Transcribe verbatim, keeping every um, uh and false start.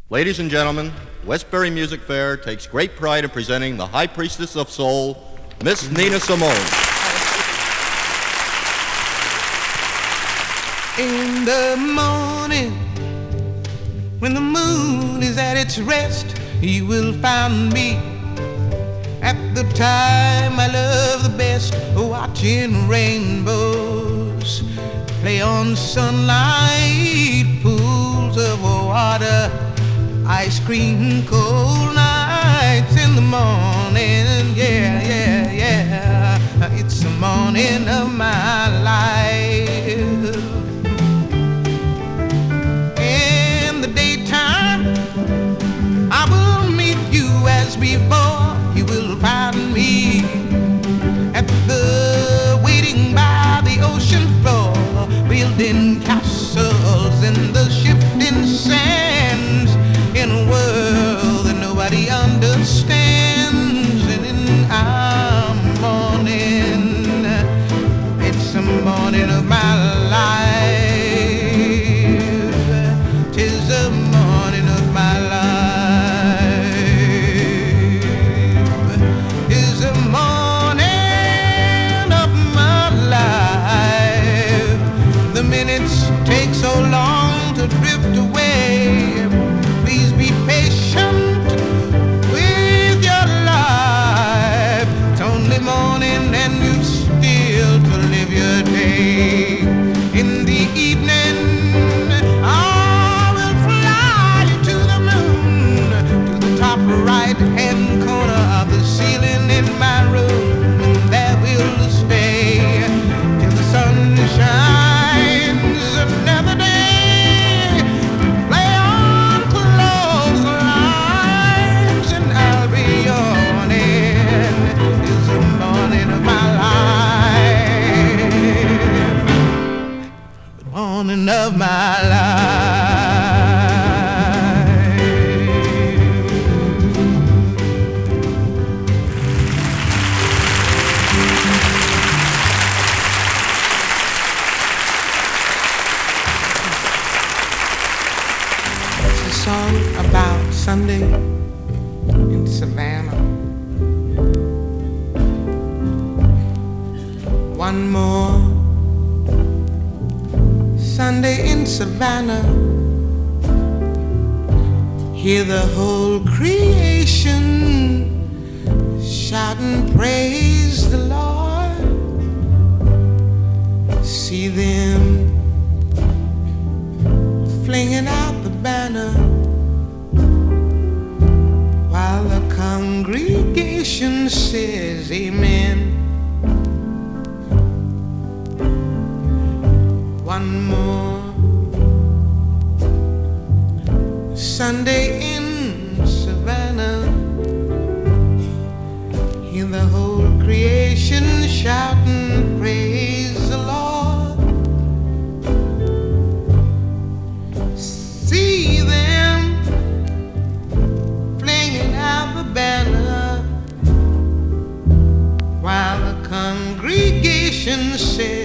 Ladies and gentlemen, Westbury Music Fair takes great pride in presenting the High Priestess of Soul, Miss Nina Simone. In the morning, when the moon is at its rest, you will find me at the time I love the best, watching rainbows play on sunlight, pools of water, ice cream, cold nights in the morning. Yeah, yeah, yeah, it's the morning of my life. In the daytime, I will meet you as before. You will find me at the waiting by the ocean floor, building castles in the shifting sands, in a world that nobody understands. And in our morning, it's the morning of my life. 'Tis the morning of my life. 'Tis the morning of my life. The minutes take so long to drift away. Please be patient with your life. It's only morning and you've still to live your day. In the evening, I will fly you to the moon, to the top right-hand corner of the ceiling in my room, and there we'll stay till the sun shines another day. Play on close lines and I'll be yawning. It's the morning of my life, the morning of my life. It's a song about Sunday in Savannah. One more Sunday in Savannah. Hear the whole creation shout and praise the Lord. See them flinging out the banner while the congregation says amen. One more Sunday in Savannah. Hear the whole creation shout and praise the Lord. See them flinging out the banner while the congregation says